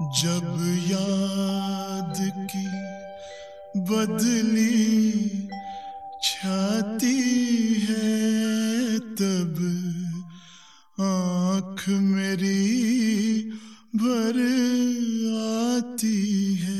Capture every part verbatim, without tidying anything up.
जब याद की बदली छाती है तब आँख मेरी भर आती है।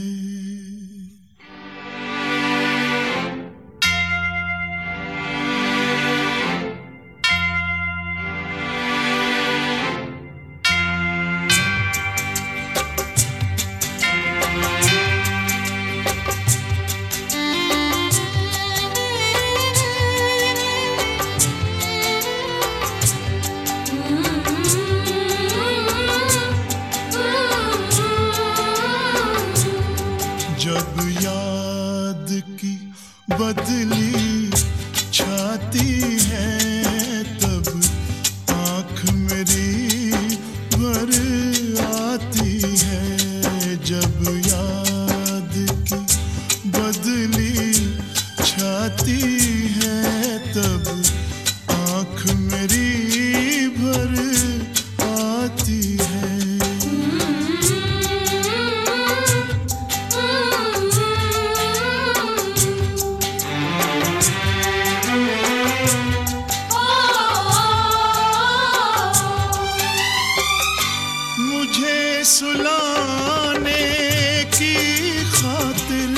जब याद की बदली छाती है तब आँख मेरी भर आती है। जब याद की बदली छाती है तब आँख मेरी भर आती है। मुझे सुलाने की खातिर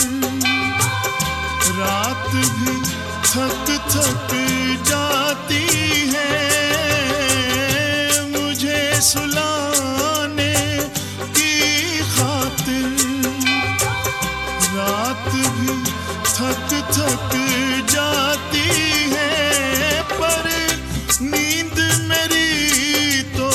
रात भी थक थक जाती है। मुझे सुलाने की खातिर रात भी थक थक जाती है। पर नींद मेरी तो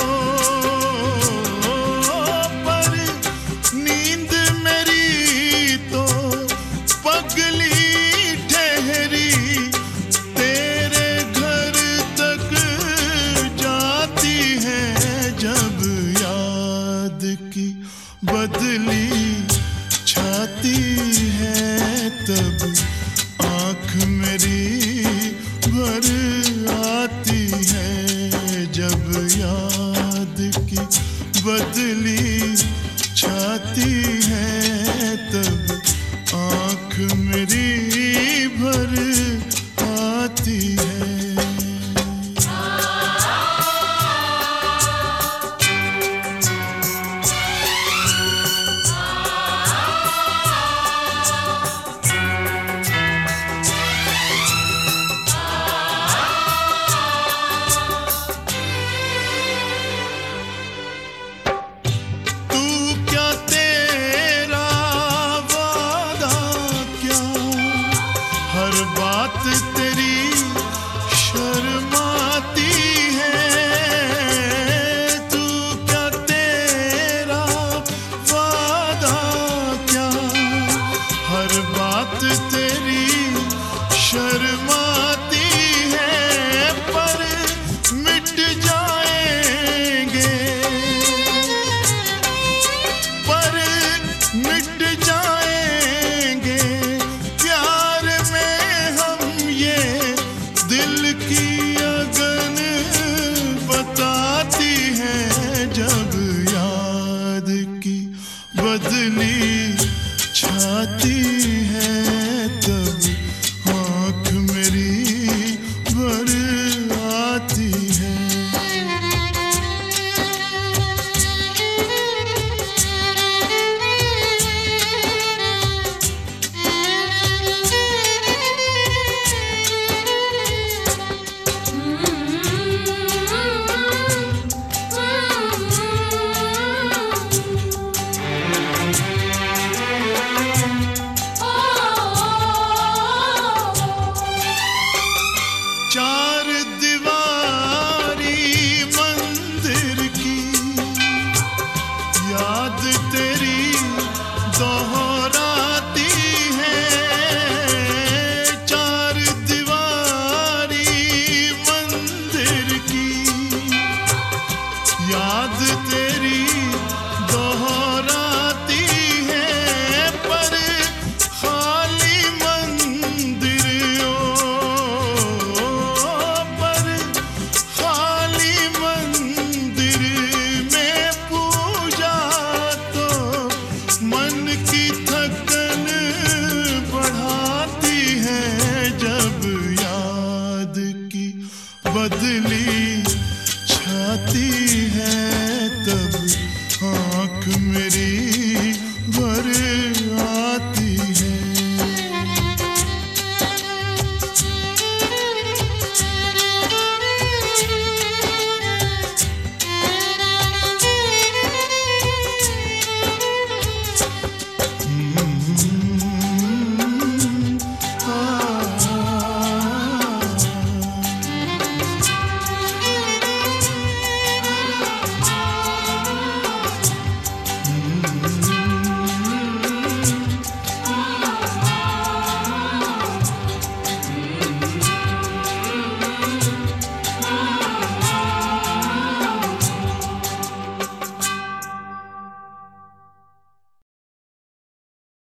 की बदली छाती है तब आँख मेरी भर आती है। जब याद की बदली छाती है तब आँख मेरी भर आती है। हर बात तेरी शर्माती है। तू क्या तेरा वादा क्या हर बात तेरी शर्माती है। पर मिट जाएंगे पर मिट जाएंगे दिल की अगन बताती है। जब याद की बदली छाती है तब आँख मेरी भर आती है। बदली छाती है।